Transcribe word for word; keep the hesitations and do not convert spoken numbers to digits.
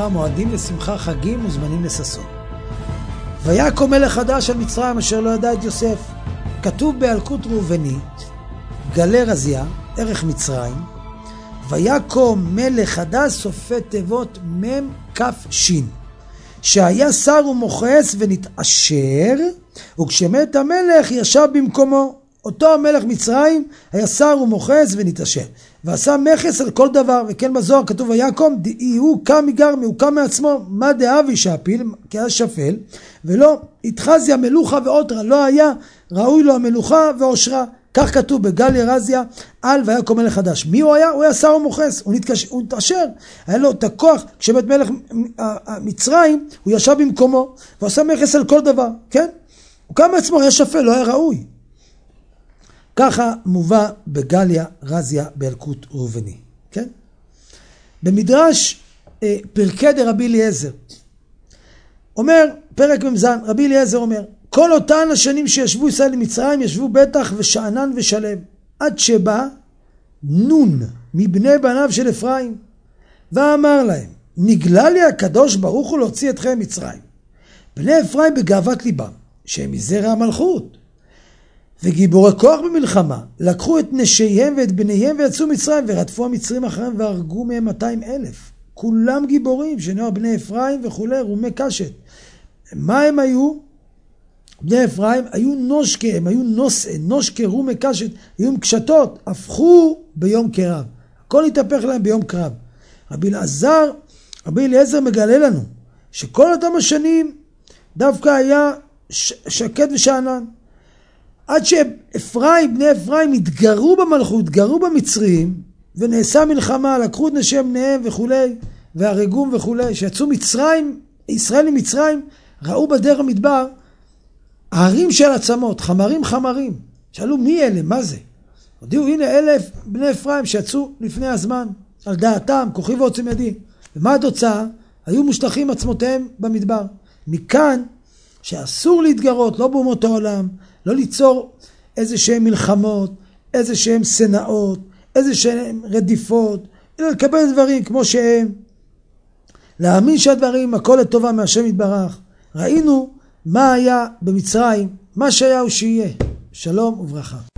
שמחה, מועדים לשמחה, חגים וזמנים לששון. ויקום מלך חדש על מצרים אשר לא ידע את יוסף. כתוב באלקוט ראובני, גלי רזיה, ערך מצרים, ויקום מלך חדש, סופי תיבות מם כף שין, שהיה שר ומוכס ונתעשר, וכשמת המלך ישב במקומו. אותו המלך מצרים היה שר ומוכס ונתעשר, ועשה מכס על כל דבר. וכן בזוהר כתוב ויקום, הוא קם מגרמי, הוא קם מעצמו, מה דאבי שהפיל, כי היה שפל, ולא התחזיה מלוכה ועוטרה, לא היה ראוי לו המלוכה ועושרה. כך כתוב בגליה רזיה על ויקום מלך חדש. מי הוא היה? הוא היה שר ומוכס, הוא נתעשר, היה לו את הכוח. כשמת מלך מצרים הוא ישב במקומו ועשה מכס על כל דבר, כן? הוא קם מעצמו, היה שפל, לא היה ראוי. ככה מובא בגליה רזיה באלקוט ראובני, כן? במדרש אה, פרקי דרבי אליעזר אומר, פרק ממזן, רבי אליעזר אומר, כל אותן השנים שישבו ישראל למצרים ישבו בטח ושענן ושלב, עד שבא נון מבני בניו של אפרים ואמר להם, נגלה לי הקדוש ברוך הוא להוציא אתכם מצרים. בני אפרים בגאוות ליבם שהם מזרע המלכות וגיבורי כוח במלחמה, לקחו את נשיהם ואת בניהם ויצאו מצרים, ורדפו המצרים אחריהם והרגו מהם מאתיים אלף. כולם גיבורים, שנוער בני אפרים וכולי, רומי קשת. מה הם היו? בני אפרים היו נושקה, הם היו נושא, נושקה, רומי קשת, היו עם קשתות, הפכו ביום קרב. הכל התהפך להם ביום קרב. רבי אלעזר, רבי אליעזר מגלה לנו, שכל אותם השנים דווקא היה שקט ושענן. עד שאפרים, בני אפרים התגרו במלכות, התגרו במצרים, ונעשה מלחמה, לקחו את נשי בניהם וכולי, והרגום וכולי, שיצאו מצרים, ישראל ממצרים, ראו בדרך המדבר, הערים של עצמות, חמרים חמרים. שאלו מי אלה, מה זה? הודיעו, הנה אלף בני אפרים שיצאו לפני הזמן, על דעתם, כוחי ועוצם ידי. ומה התוצאה? היו מושלחים עצמותיהם במדבר. מכאן שאסור להתגרות, לא באומות העולם, לא ליצור איזה שהם מלחמות, איזה שהם סנאות, איזה שהם רדיפות, אלא לקבל דברים כמו שהם. להאמין שהדברים הכל לטובה מהשם יתברך. ראינו מה היה במצרים, מה שהיה הוא שיהיה. שלום וברכה.